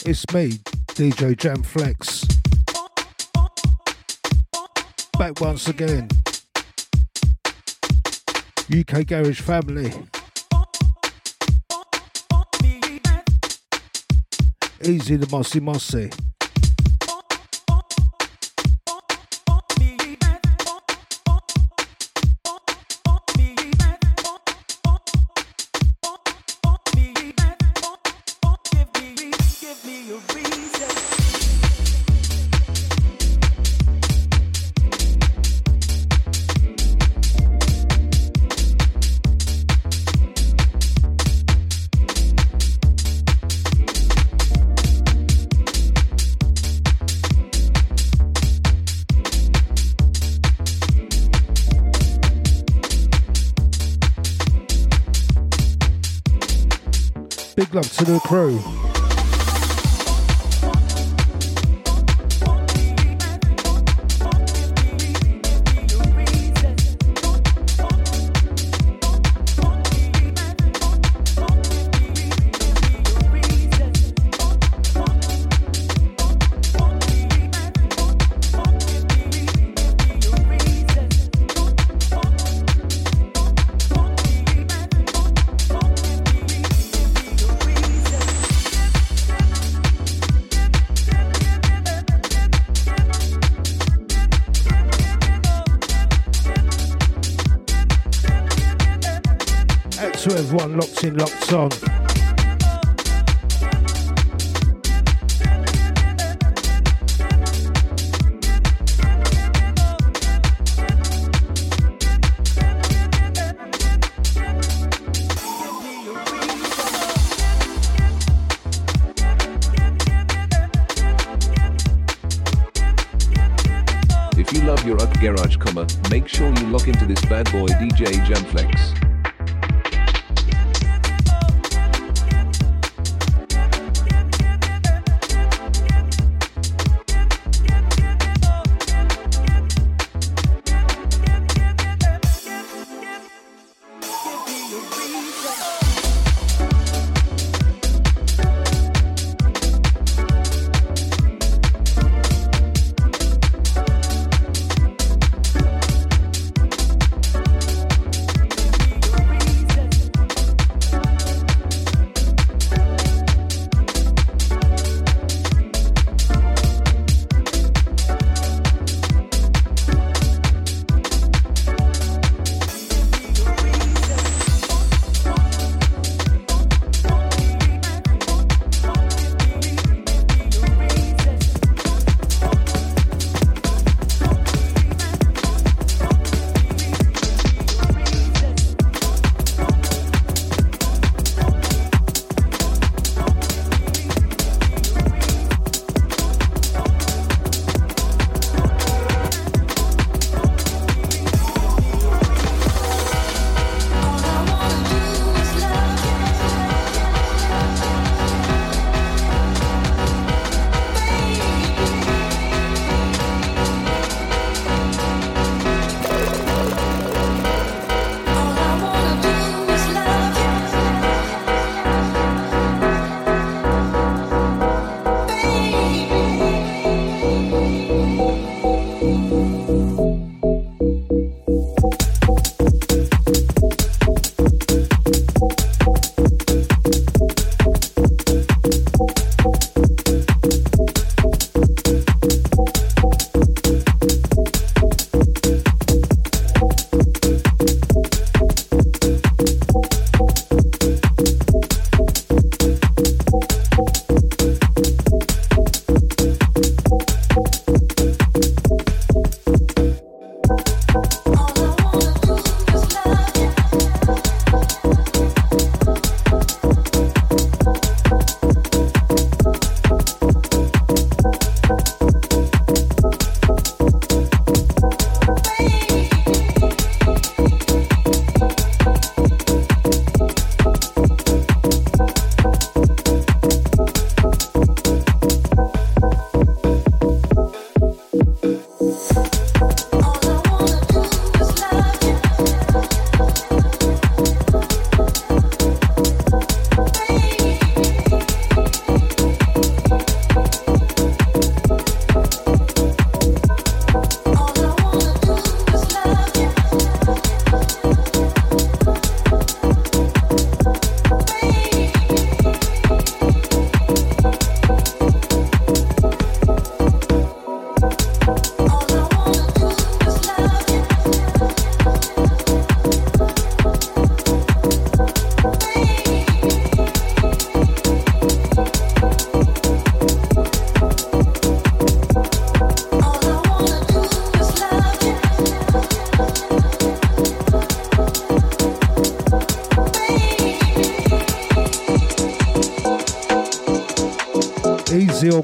It's me, DJ Jamflex. Back once again. UK Garage family. Easy the Mossy Mossy. Big love to the crew. To everyone locked in, locked on. If you love your garage, make sure you lock into this bad boy DJ Jamflex.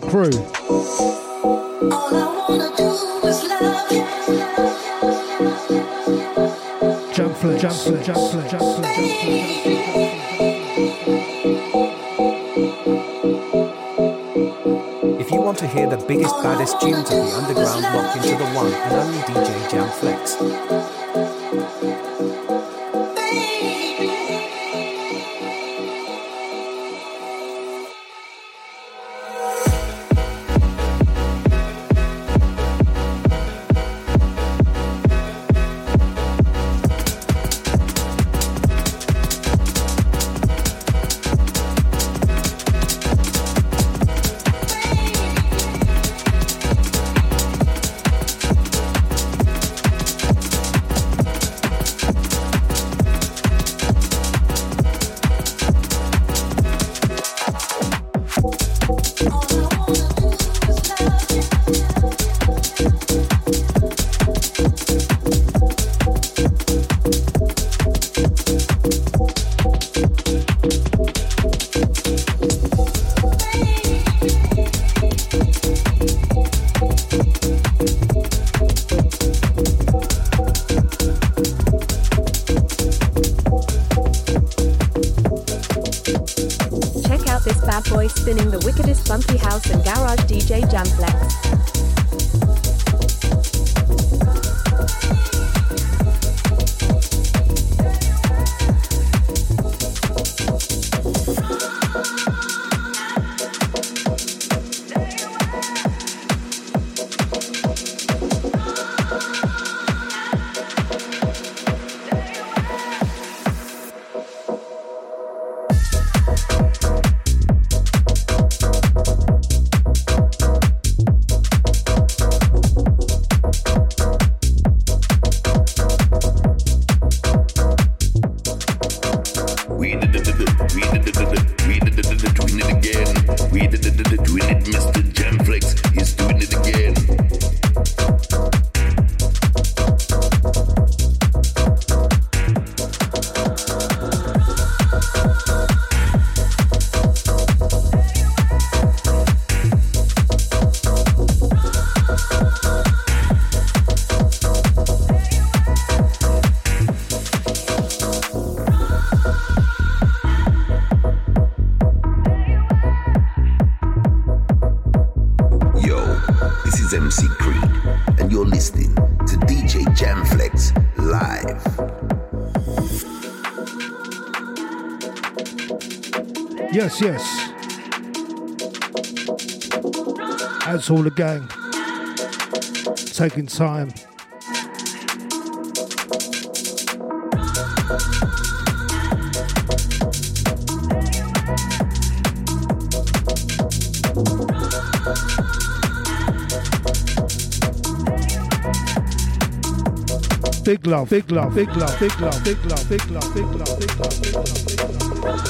crew. Jump flex, jump flex, jump flex, jump flex, jump flex. If you want to hear the biggest, baddest tunes of the underground, lock into the one and only DJ Jam Flex. Spinning the wickedest funky house and garage, DJ Jam Flex. Yes. That's all the gang. Taking time. Big love, big love, big love, big love, big love, big love, big love, big love, big love, big love.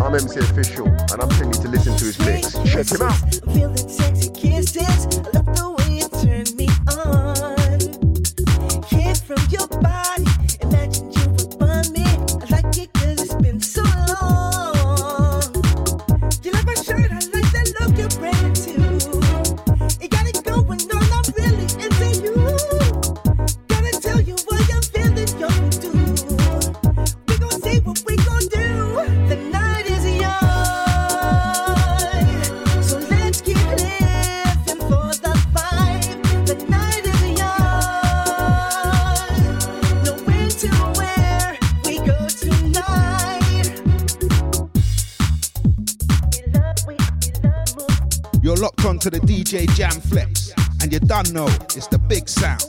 I'm MC Official, and I'm telling you to listen to his mix. Check him out. Feeling sexy kisses. I love the way you turn me on. Hear from your body. Imagine you upon me. I like it 'cause it's been so long. You like my shirt, I like that look you're wearing too. You got it going on, I'm really into you. Gotta tell you what I'm feeling, you do. We gon' see what we gon' do. The night is yours, so let's keep living for the vibe. The night is yours, know when to where we go tonight. You're locked onto the DJ Jam Flex, and you done know it's the big sound.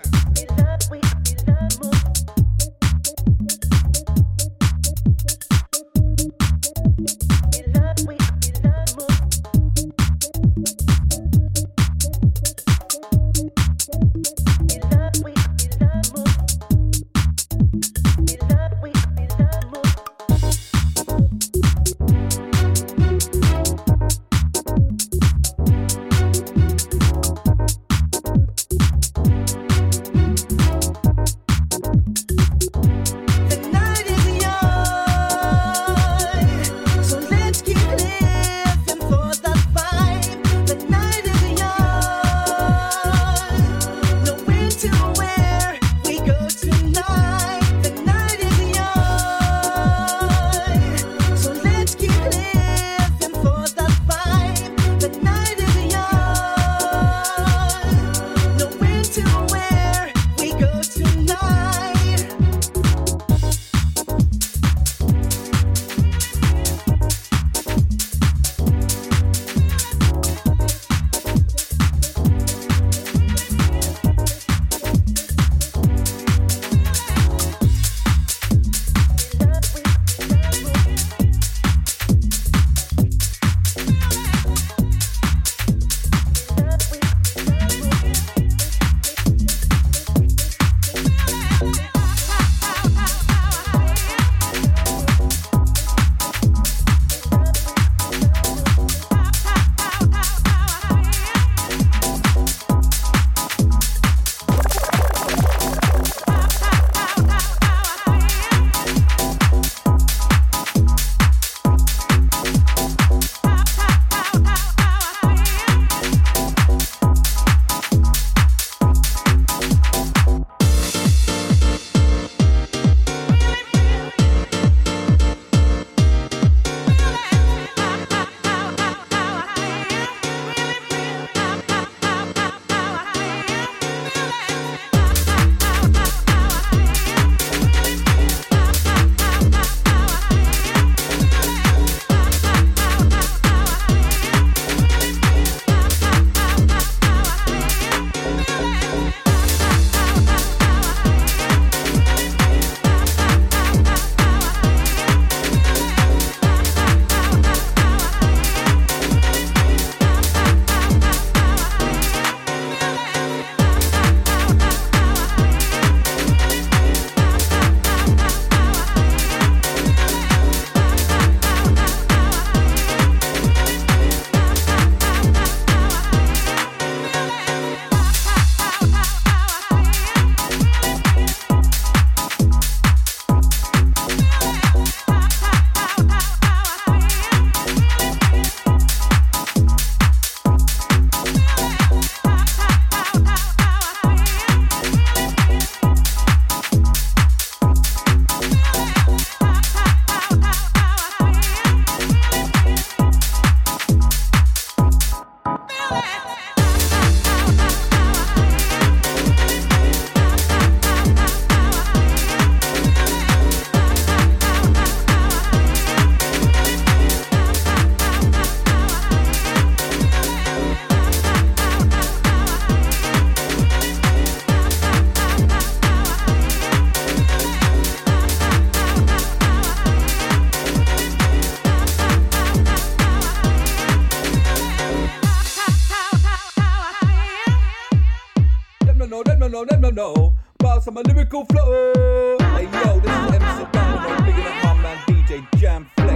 no. Boss on my lyrical flow. Hey yo, this is MC Domino, picking up my man DJ Jam Flex.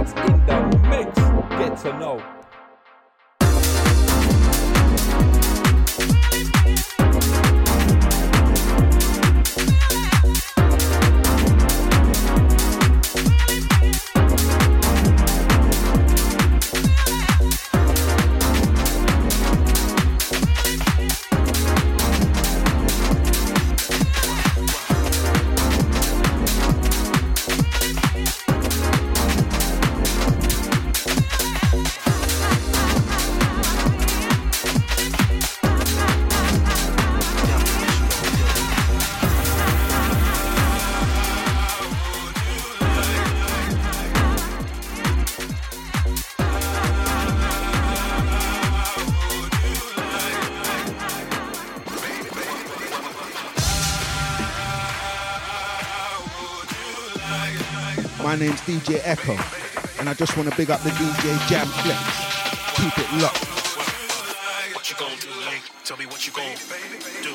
Flex in the mix. Get to know. My name's DJ Echo, and I just want to big up the DJ Jam Flex. Keep it locked. What you gonna do, Link? Tell me what you gonna do.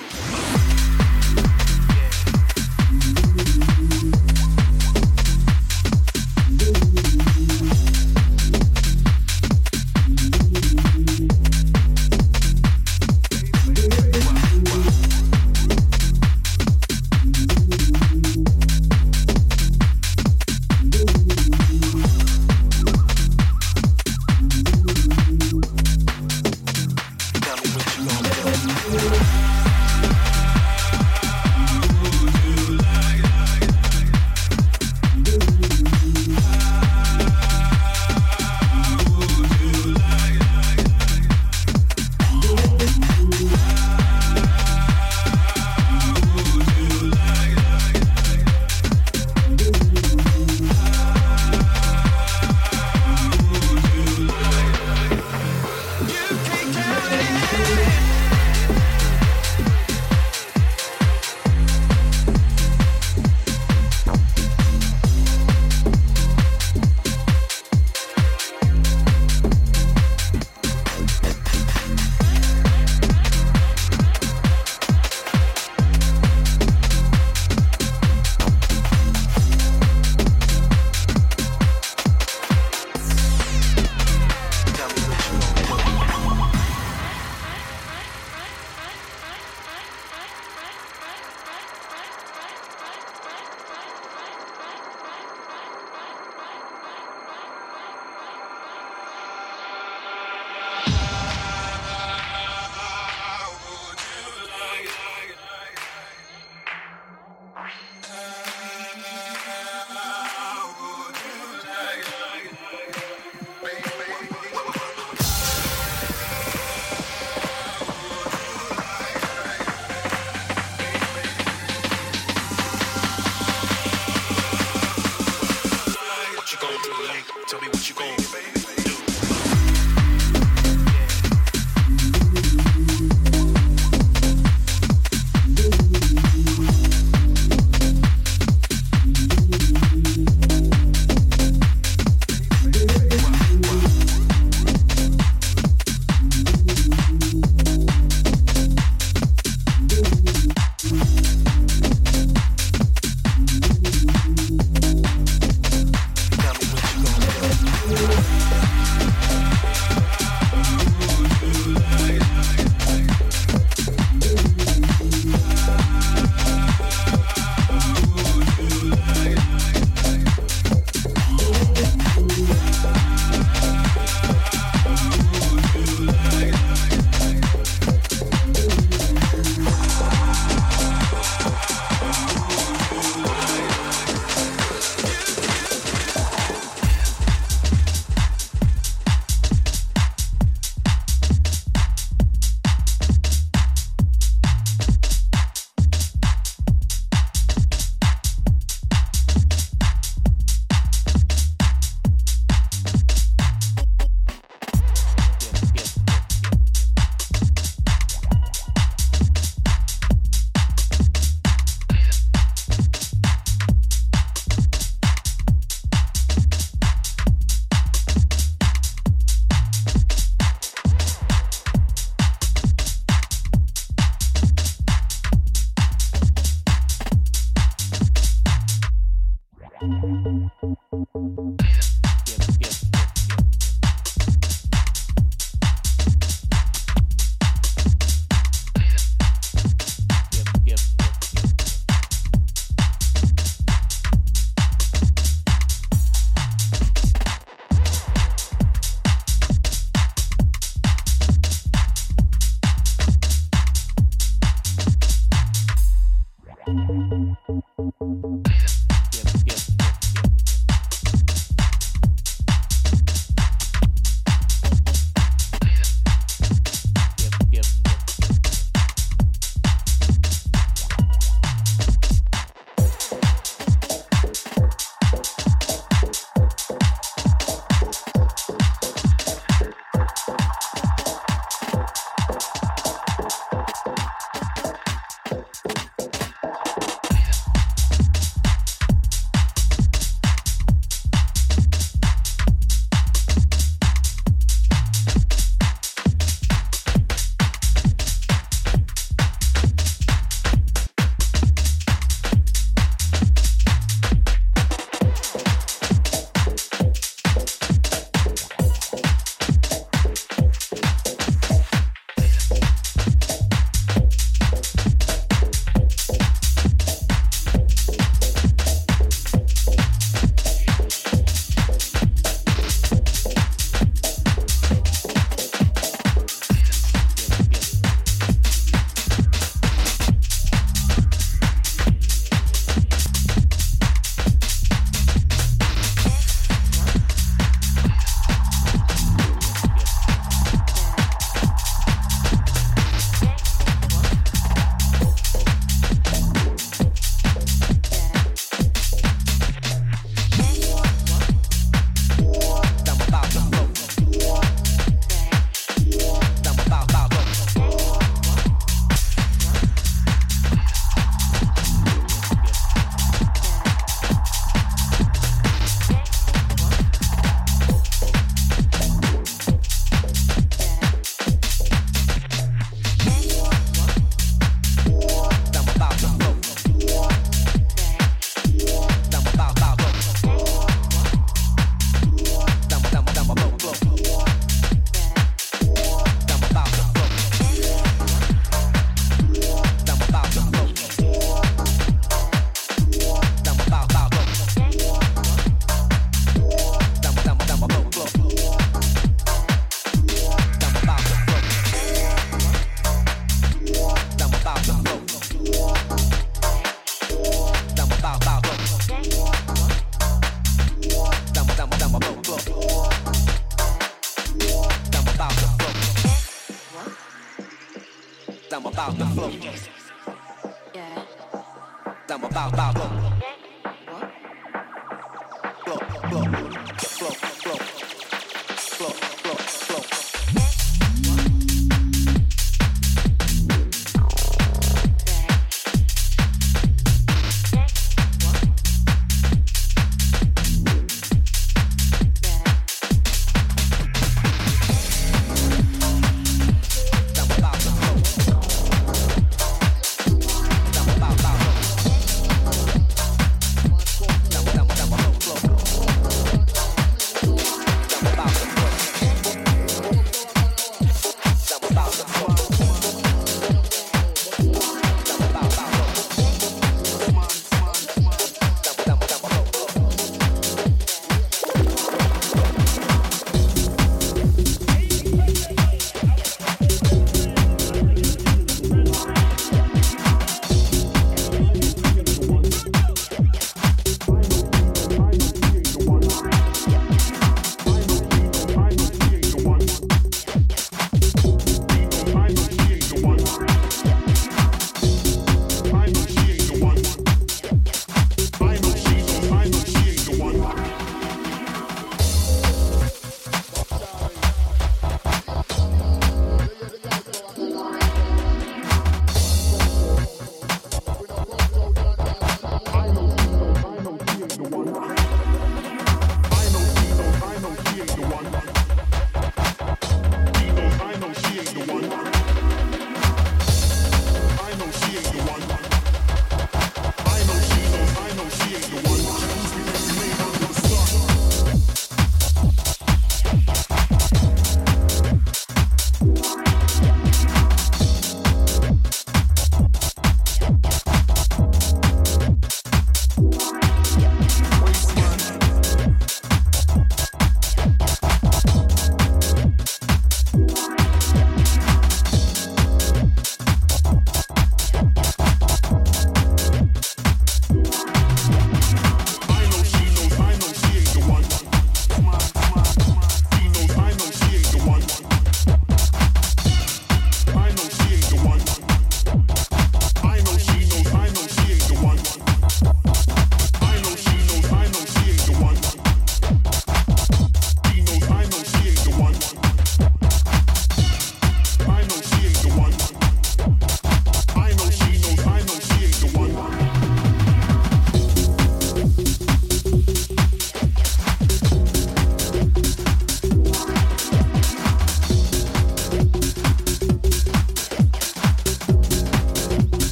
Tell me what you gon' do.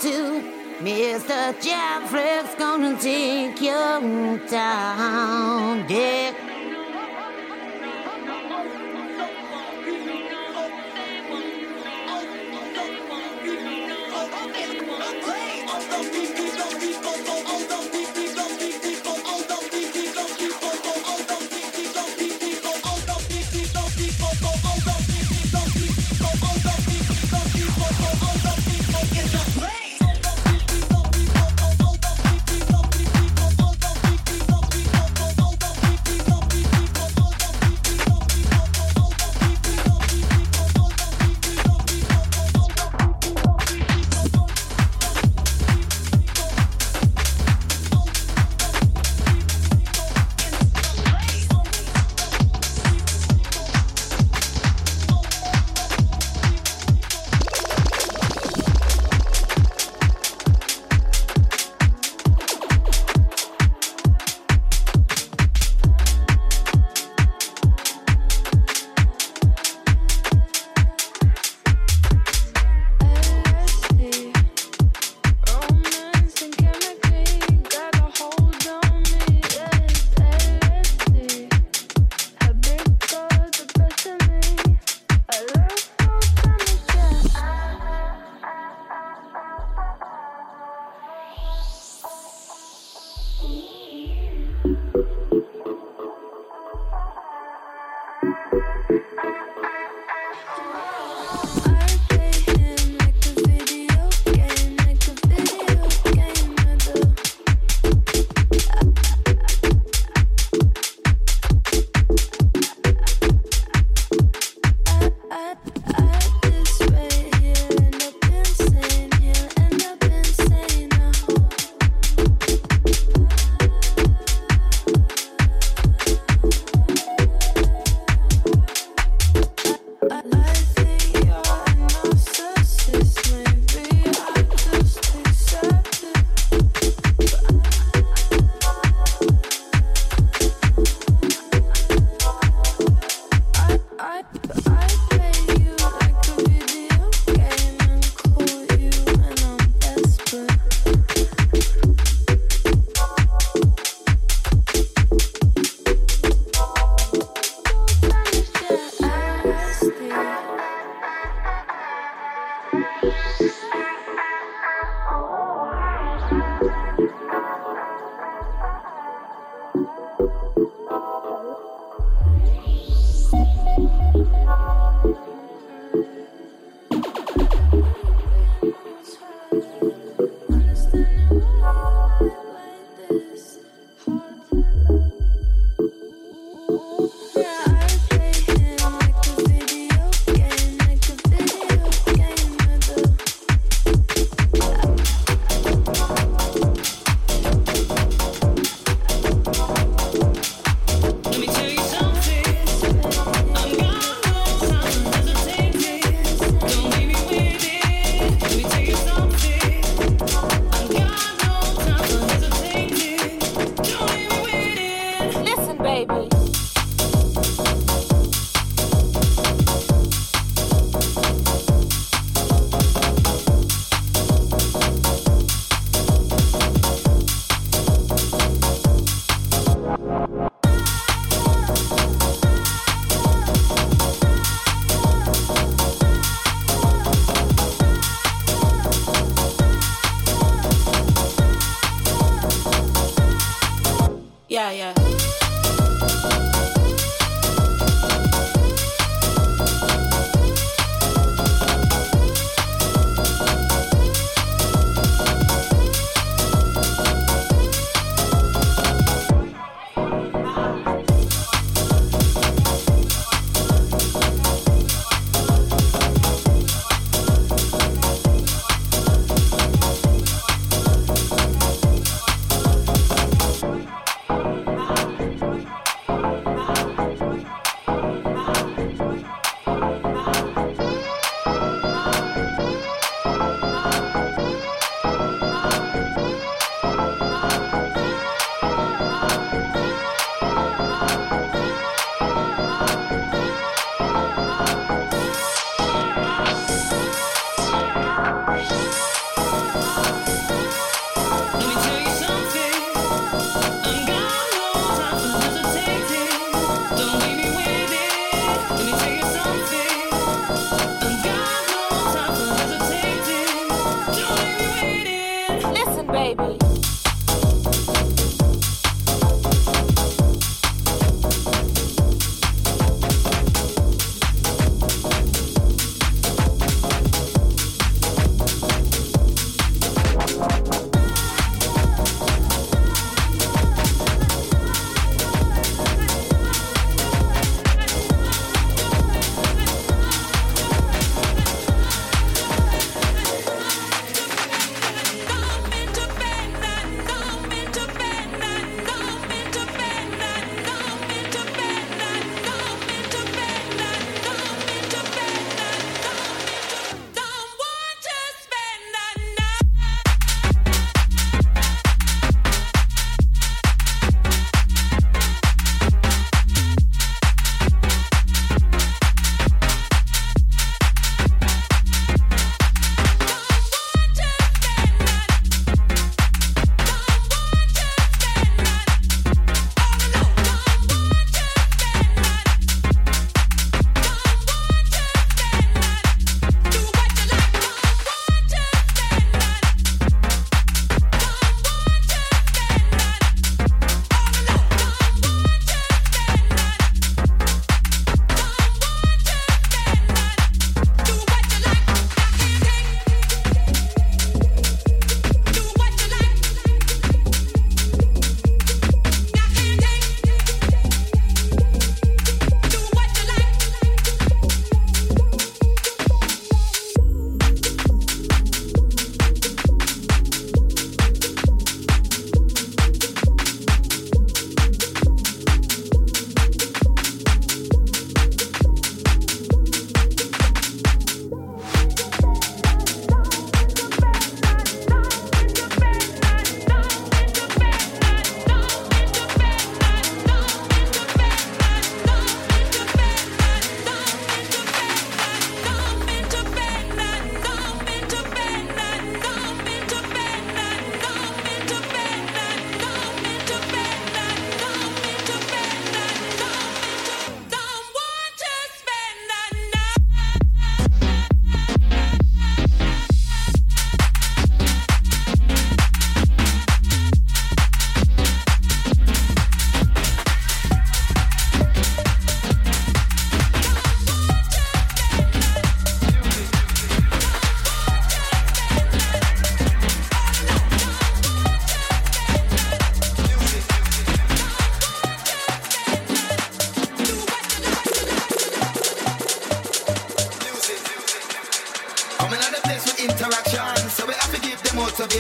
to. Mr. Jamflex gonna take you down, yeah.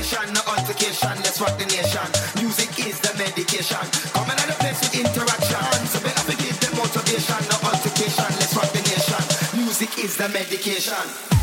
motivation, no altercation. Let's rock the nation. Music is the medication. Coming out of place with interaction. So we have to give them motivation, no altercation. Let's rock the nation. Music is the medication.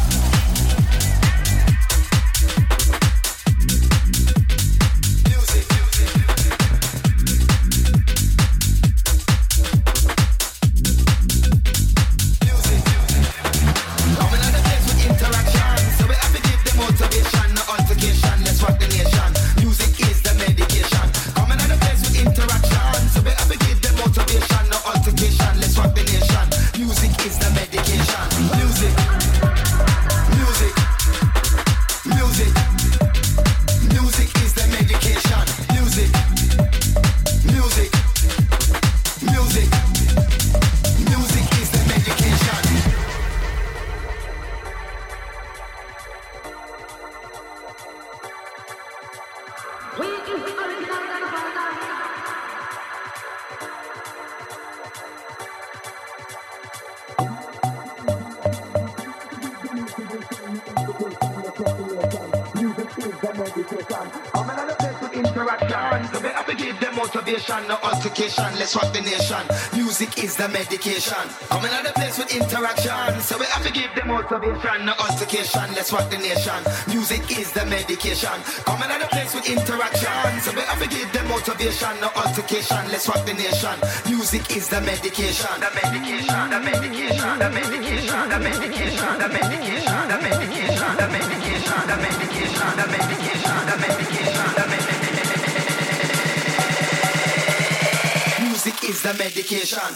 No altercation, let's rock the nation. Music is the medication. Coming out of place with interaction, so we have to give them motivation. No altercation, let's rock the nation. Music is the medication. Coming out of place with interaction, so we have to give them motivation. No altercation, let's rock the nation. Music is the medication. The medication, the medication, the medication, the medication, the medication, the medication, the medication, the medication, the medication, the medication, the medication. Music is the medication.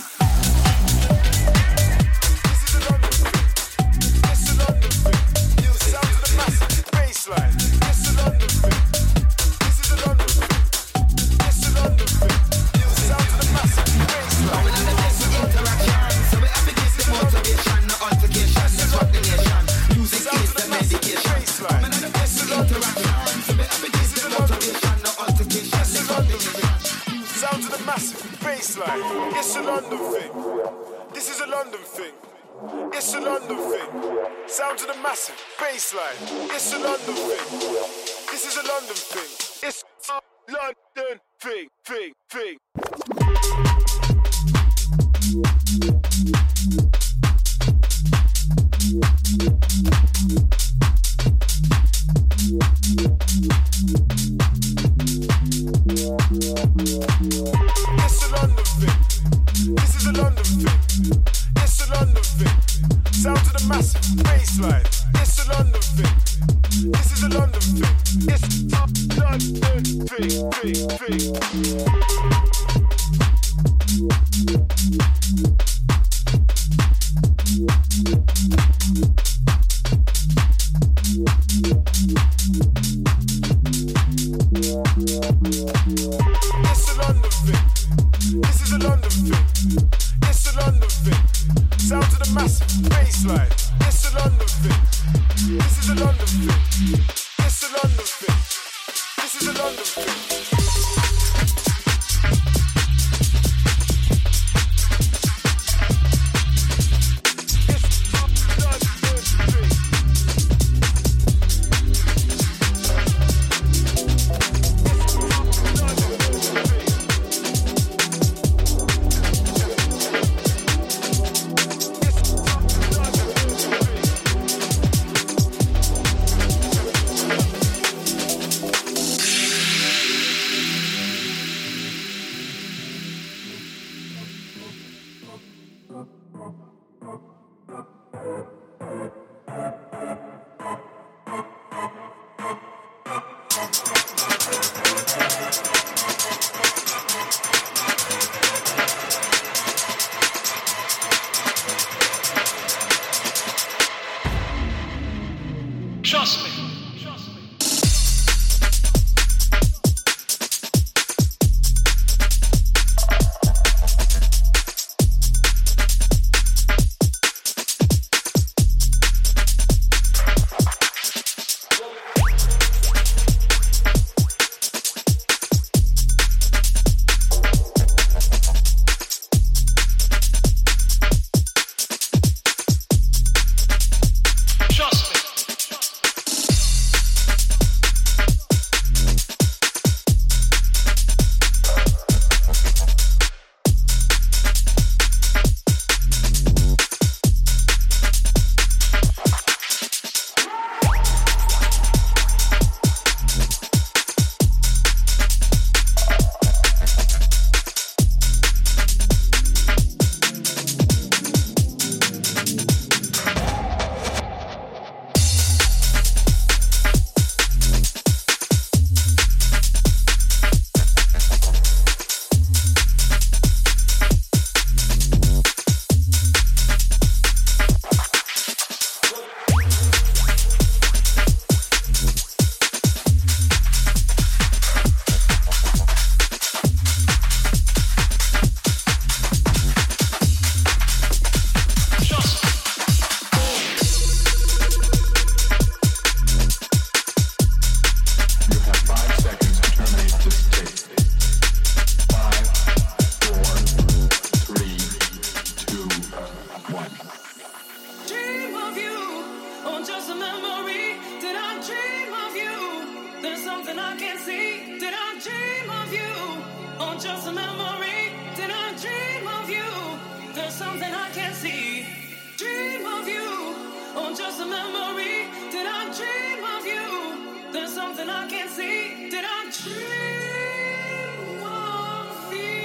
It's a London thing. This is a London thing. It's a London thing. Sound to the massive bassline. It's a London thing. This is a London thing. It's a London thing. It's a London thing. This is a London thing. It's a London thing. Sound to the massive bassline. It's a London thing. This is a London thing. It's a London thing. It's a London thing. This is a London thing. It's a London thing. Sound to the massive bassline. It's a London thing. This is a London thing. It's a London thing. This is a London thing. Trust me. something I can't see. Did I dream of you? Or just a memory? Did I dream of you? There's something I can't see. Dream of you? Or just a memory? Did I dream of you? There's something I can't see. Did I dream of you?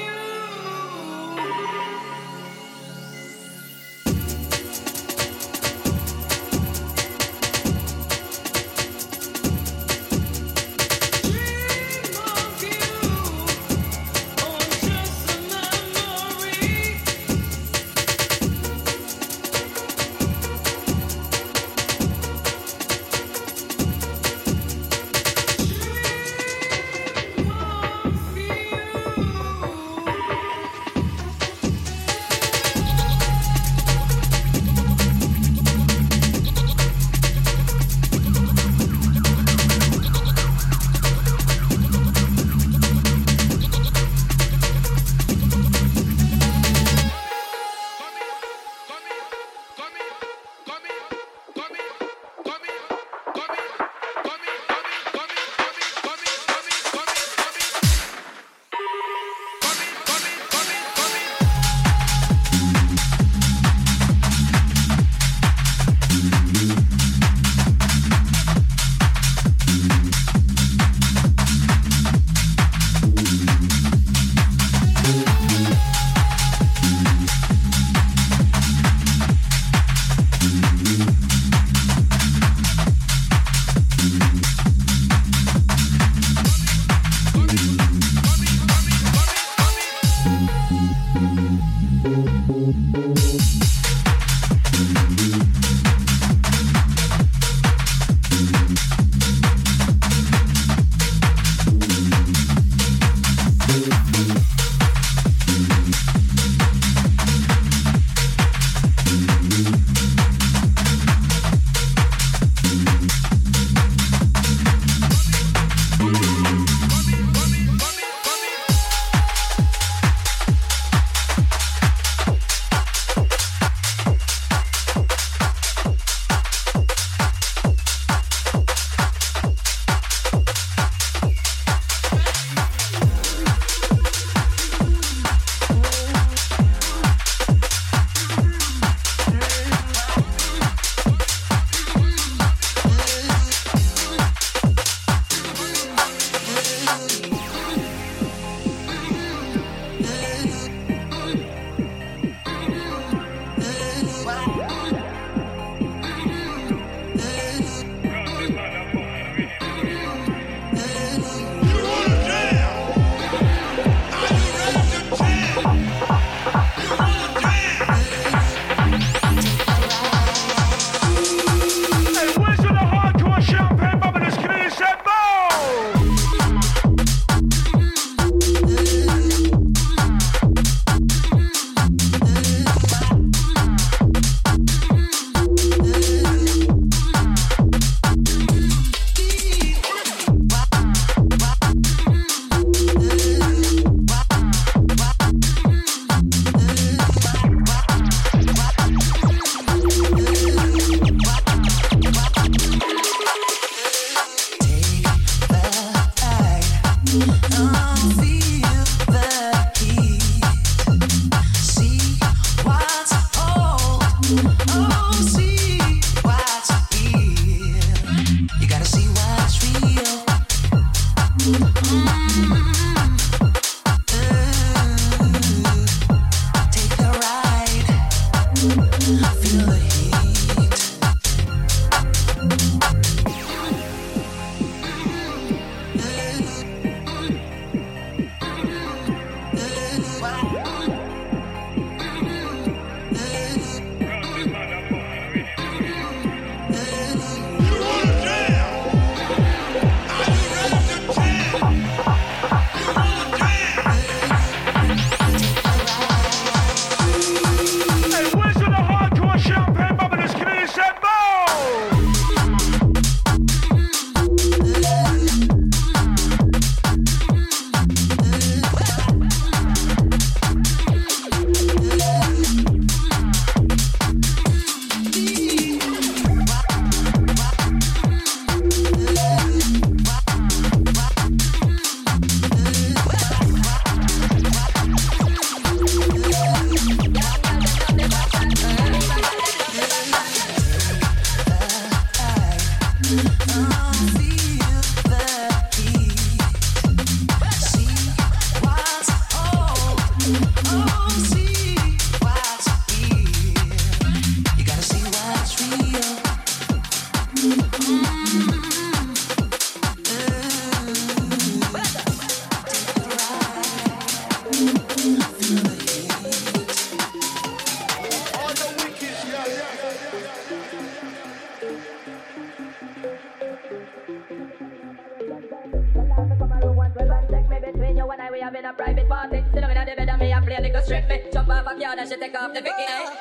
having a private party. Sit down in the bed and me a play a little strip me. Jump off a car and she take off the bikini.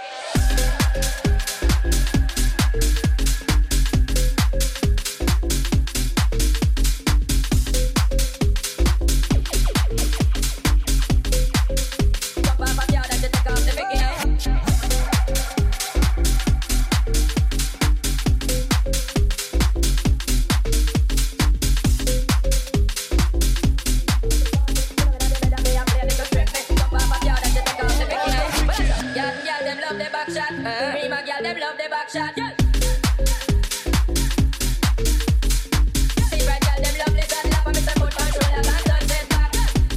Shot. Yeah. See, right, girl, them lovely, that love, and Mr. Foot control, I can't touch it back.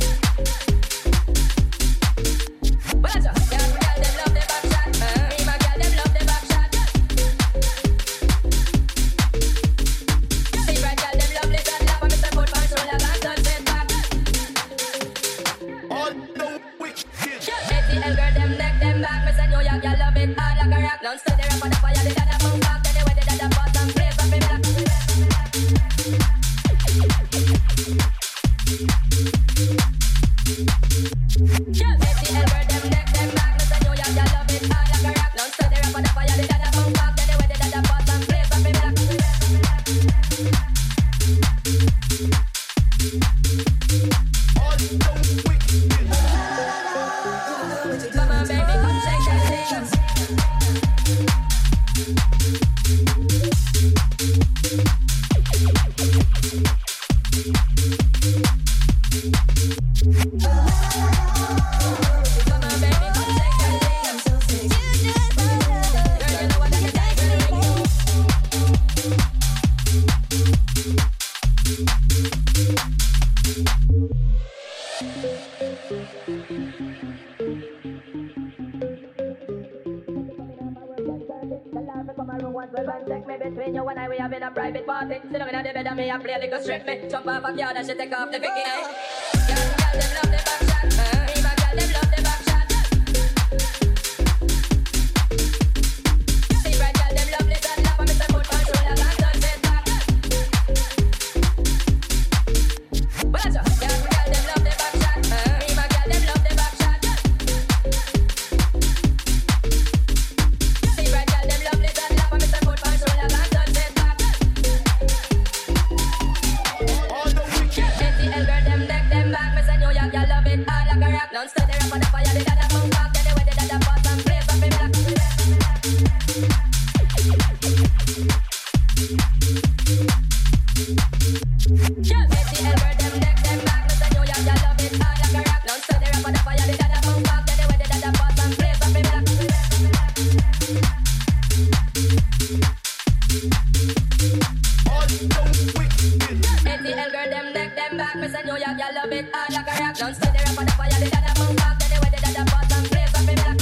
Well, that's right. Yeah, girl, them love the back shot. Me, my girl, them love the back shot. See, right, girl, them lovely, that love, and Mr. Foot control, I can't touch it back. All the wicked. ATL girl, them neck, them back. Me say, yo, yeah, girl, love it all like a rock. Don't stay there for the fire. Sit down in the bed and me a play a little strip me. Jump off a car and she take off the bikini. Girl, them love the back shot. Me, my girl, them love the back shot. See, right, girl, them lovely, that love, and Mr. Foot control, I can't touch it back. Well, that's right. Girl, them love the back shot. Me, my girl, them love the back shot. See, right, girl, them lovely, that love, and Mr. Foot control, I can't touch it back. Don't stay there for the fire, they got a boom back, anyway, they got a boss and place up in black. Just ATL girl, them neck, them back, Mr. New York, you love it, all like a rock. Don't stay there for the fire, they got a boom back, anyway, they got a boss and place up in black. ATL girl, them neck, them back, Mr. New York, you love it, all like a rock. Don't stay there for the fire, they got a boom back, anyway, they got a boss and place up in black.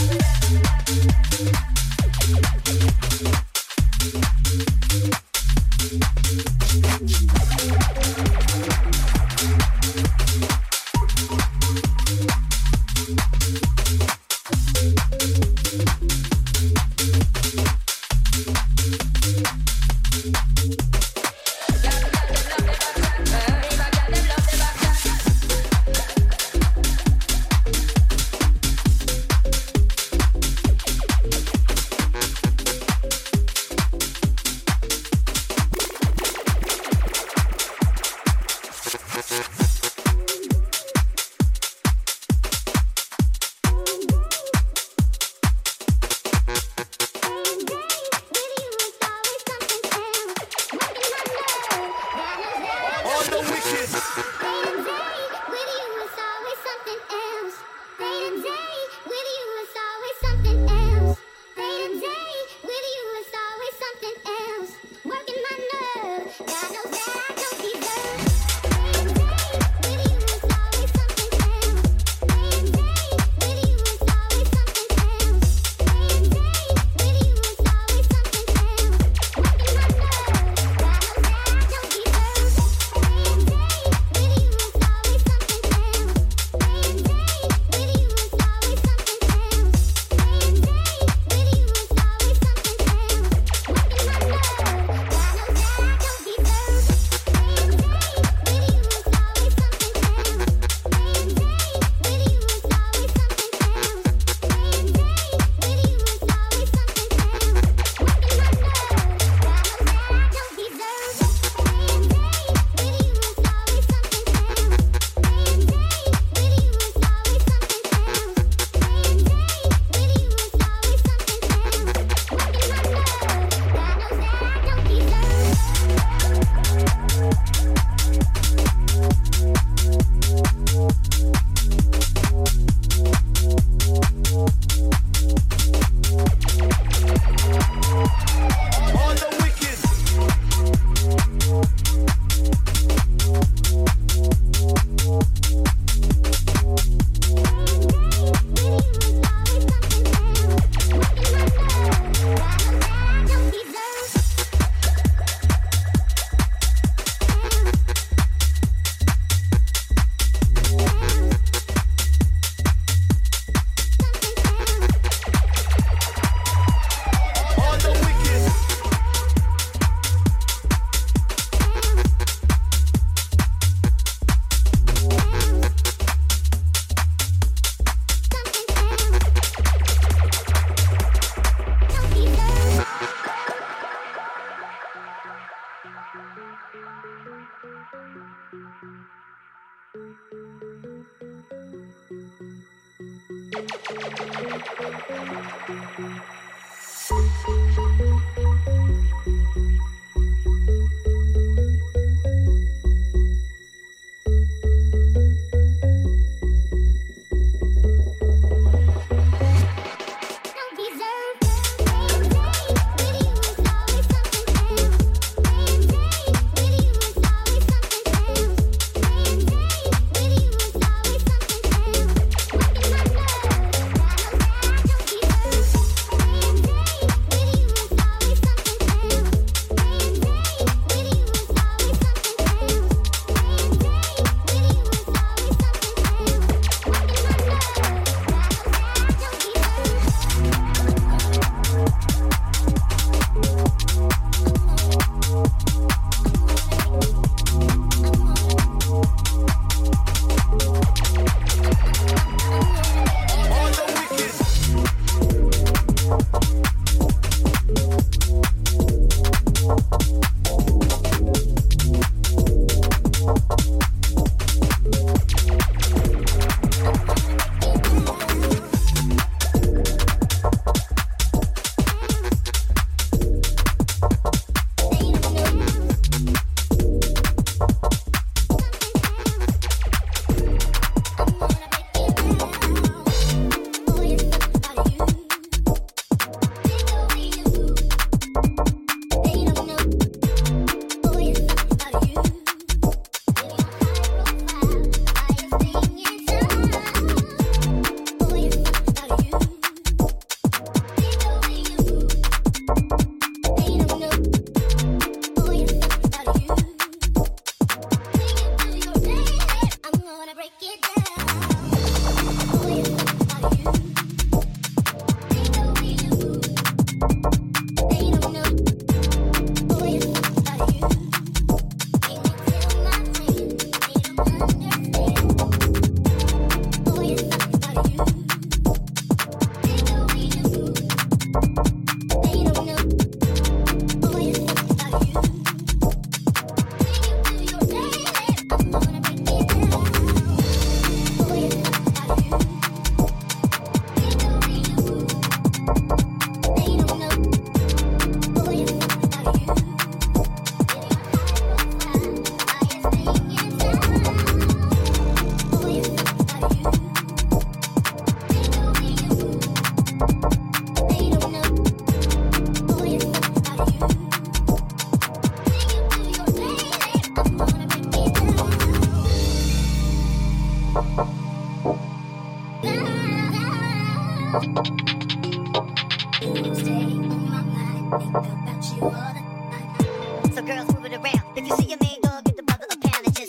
So girls, move it around. If you see your main dog, get the brother a pound and just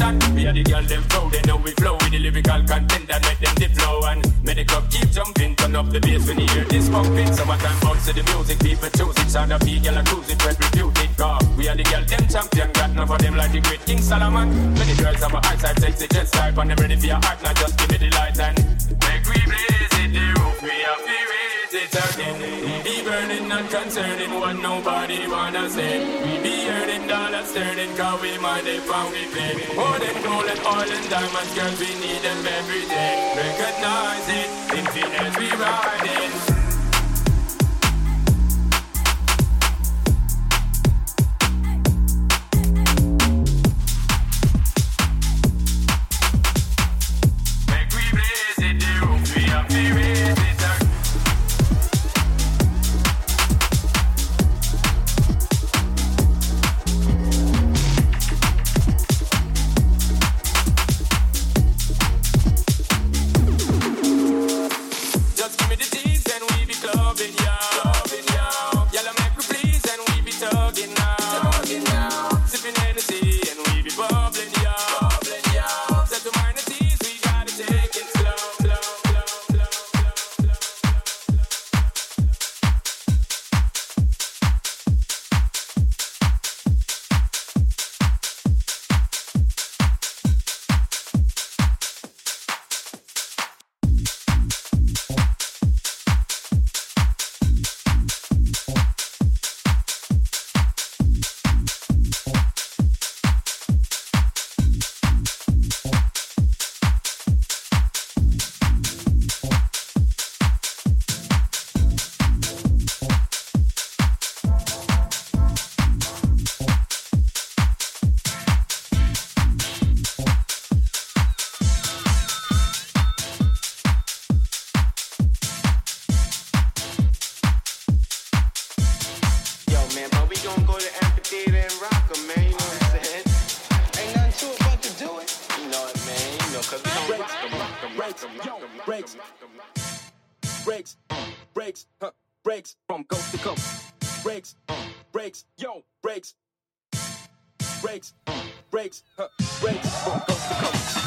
Keep jumping, turn up the bass when you hear this pumping. Summertime bounce to the music, people choose it. Sound of the girl a cruise it, well reputed. We are the girl, them champion. Got enough of them like the great King Solomon. Many girls have my eyesight, sexy, just type. And them ready for your heart, now just give me the light and make we blaze it, the roof. We are raise it again. We be burning, not concerning what nobody wanna say. We be earning dollars, sterling, cause we mind if and we pay. More than gold and oil and diamonds, girls, we need them every day. Recognize it, infinite we riding. Breaks from coast to coast. Breaks, yo, breaks. Breaks from coast to coast.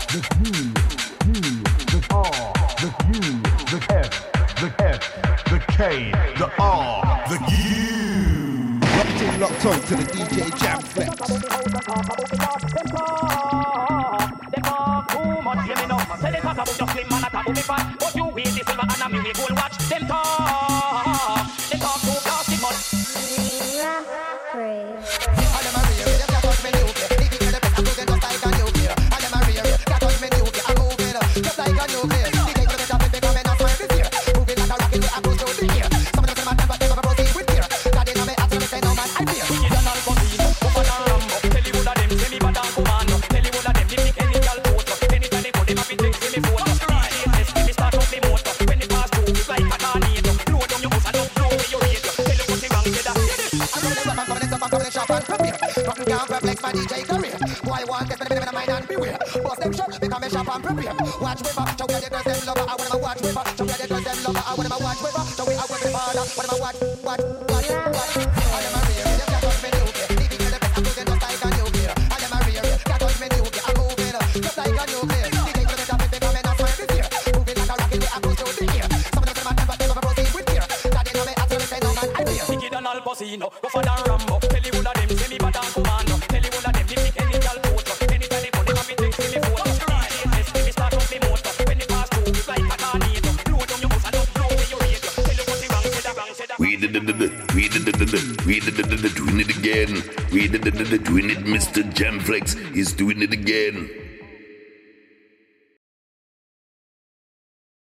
the F, the K, the R, the U. Locked on to the DJ Jam Flex. They talk too much, hear me now. Say they talk about your slim man, a talk about me fat. But you wear the silver and a me we gold watch. Them talk. They talk too plastic much. Watch with her, show me the girls them lover. I wanna watch with her, show me the girls them lover. I wanna watch with her, show me I work with her. Wanna watch. I am a real, you can't touch me new gear. Leaving you the best, I'm moving just like a new gear. I am a real, can't touch me new gear. I'm moving just like a new gear. DJ put it up and they come and I swear this year. Moving like a rocket, they approach to the ear. Some of them never proceed with fear. Daddy know me, I tell me say no man, I fear. Wicked and Al Pacino, rougher than Rambo. Tell you all of them, say me bad and commando. Tell you all of them, give me any gal photo. Anytime they put them up, me text me photo. We doing it again. We doing it. Mr. Jamflex is doing it again.